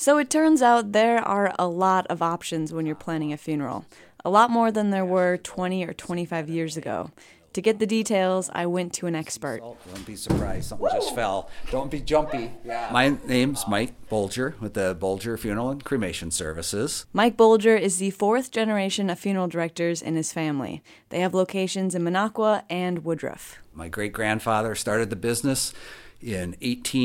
So it turns out there are a lot of options when you're planning a funeral. A lot more than there were 20 or 25 years ago. To get the details, I went to an expert. Don't be surprised, something just fell. Don't be jumpy. Yeah. My name's Mike Bolger with the Bolger Funeral and Cremation Services. Mike Bolger is the fourth generation of funeral directors in his family. They have locations in Minocqua and Woodruff. My great-grandfather started the business in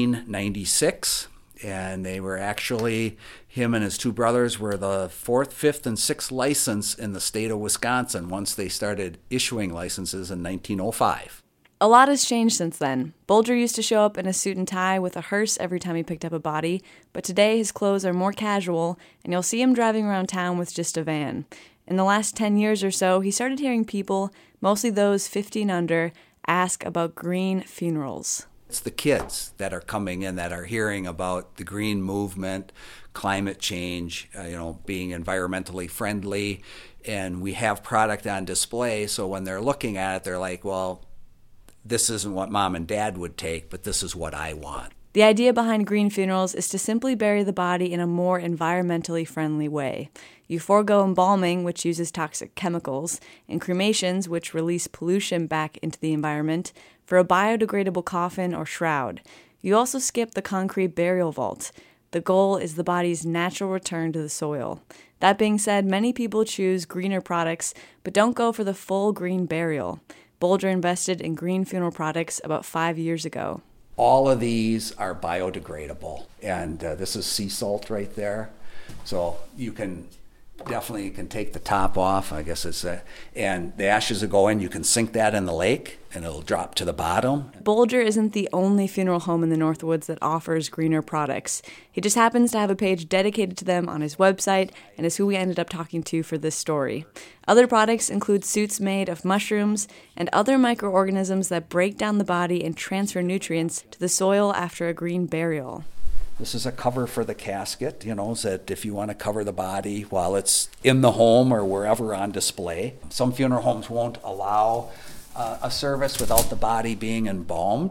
1896. And they were actually, him and his two brothers were the fourth, fifth, and sixth license in the state of Wisconsin once they started issuing licenses in 1905. A lot has changed since then. Bolger used to show up in a suit and tie with a hearse every time he picked up a body, but today his clothes are more casual, and you'll see him driving around town with just a van. In the last 10 years or so, he started hearing people, mostly those 50 and under, ask about green funerals. It's the kids that are coming in that are hearing about the green movement, climate change, being environmentally friendly, and we have product on display, so when they're looking at it, they're like, well, this isn't what mom and dad would take, but this is what I want. The idea behind green funerals is to simply bury the body in a more environmentally friendly way. You forego embalming, which uses toxic chemicals, and cremations, which release pollution back into the environment, for a biodegradable coffin or shroud. You also skip the concrete burial vault. The goal is the body's natural return to the soil. That being said, many people choose greener products, but don't go for the full green burial. Bolger invested in green funeral products about 5 years ago. All of these are biodegradable, and this is sea salt right there. So you can definitely take the top off, I guess and the ashes will go in, you can sink that in the lake, and it'll drop to the bottom. Bolger isn't the only funeral home in the Northwoods that offers greener products. He just happens to have a page dedicated to them on his website, and is who we ended up talking to for this story. Other products include suits made of mushrooms and other microorganisms that break down the body and transfer nutrients to the soil after a green burial. This is a cover for the casket, so that if you want to cover the body while it's in the home or wherever on display. Some funeral homes won't allow a service without the body being embalmed.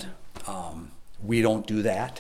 We don't do that,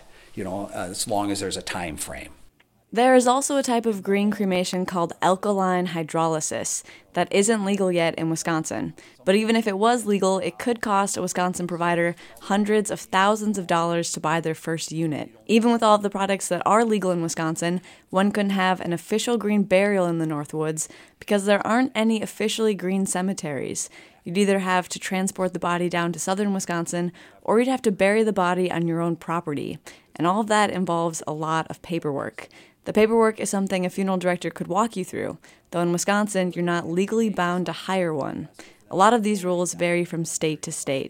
as long as there's a time frame. There is also a type of green cremation called alkaline hydrolysis that isn't legal yet in Wisconsin. But even if it was legal, it could cost a Wisconsin provider hundreds of thousands of dollars to buy their first unit. Even with all of the products that are legal in Wisconsin, one couldn't have an official green burial in the Northwoods because there aren't any officially green cemeteries. You'd either have to transport the body down to southern Wisconsin, or you'd have to bury the body on your own property. And all of that involves a lot of paperwork. The paperwork is something a funeral director could walk you through, though in Wisconsin, you're not legally bound to hire one. A lot of these rules vary from state to state.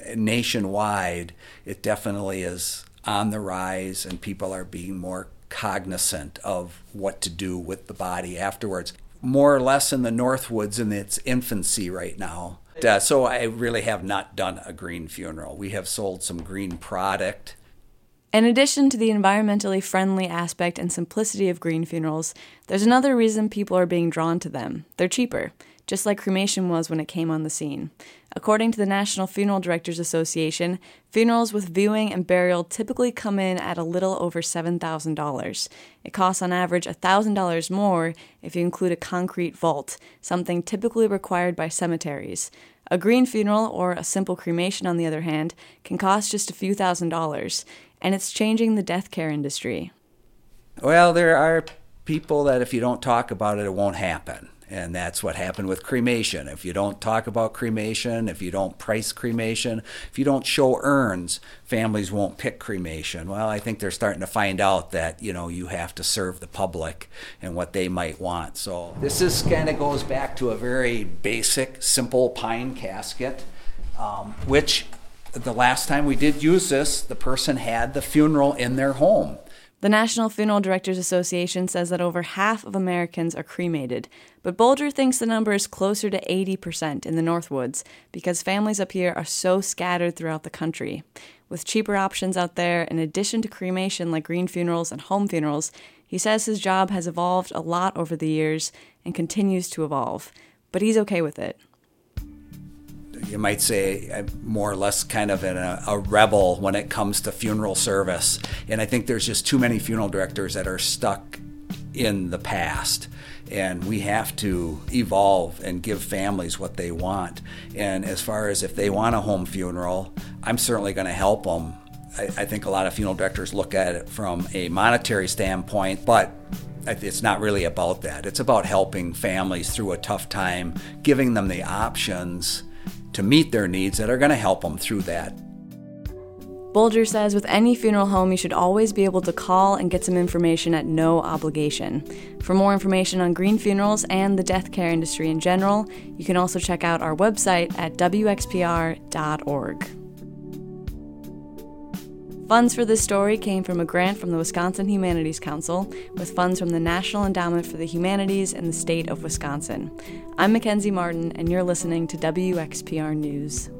Nationwide, it definitely is on the rise, and people are being more cognizant of what to do with the body afterwards. More or less in the Northwoods in its infancy right now. So I really have not done a green funeral. We have sold some green product. In addition to the environmentally friendly aspect and simplicity of green funerals, there's another reason people are being drawn to them. They're cheaper, just like cremation was when it came on the scene. According to the National Funeral Directors Association, funerals with viewing and burial typically come in at a little over $7,000. It costs on average $1,000 more if you include a concrete vault, something typically required by cemeteries. A green funeral, or a simple cremation on the other hand, can cost just a few $1,000s, and it's changing the death care industry. Well, there are people that if you don't talk about it, it won't happen. And that's what happened with cremation. If you don't talk about cremation, if you don't price cremation, if you don't show urns, families won't pick cremation. Well, I think they're starting to find out that, you have to serve the public and what they might want. So this kind of goes back to a very basic, simple pine casket, which the last time we did use this, the person had the funeral in their home. The National Funeral Directors Association says that over half of Americans are cremated, but Bolger thinks the number is closer to 80% in the Northwoods because families up here are so scattered throughout the country. With cheaper options out there, in addition to cremation like green funerals and home funerals, he says his job has evolved a lot over the years and continues to evolve, but he's okay with it. you might say, more or less kind of a rebel when it comes to funeral service. And I think there's just too many funeral directors that are stuck in the past. And we have to evolve and give families what they want. And as far as if they want a home funeral, I'm certainly going to help them. I think a lot of funeral directors look at it from a monetary standpoint, but it's not really about that. It's about helping families through a tough time, giving them the options to meet their needs that are going to help them through that. Bolger says with any funeral home, you should always be able to call and get some information at no obligation. For more information on green funerals and the death care industry in general, you can also check out our website at wxpr.org. Funds for this story came from a grant from the Wisconsin Humanities Council, with funds from the National Endowment for the Humanities in the state of Wisconsin. I'm Mackenzie Martin, and you're listening to WXPR News.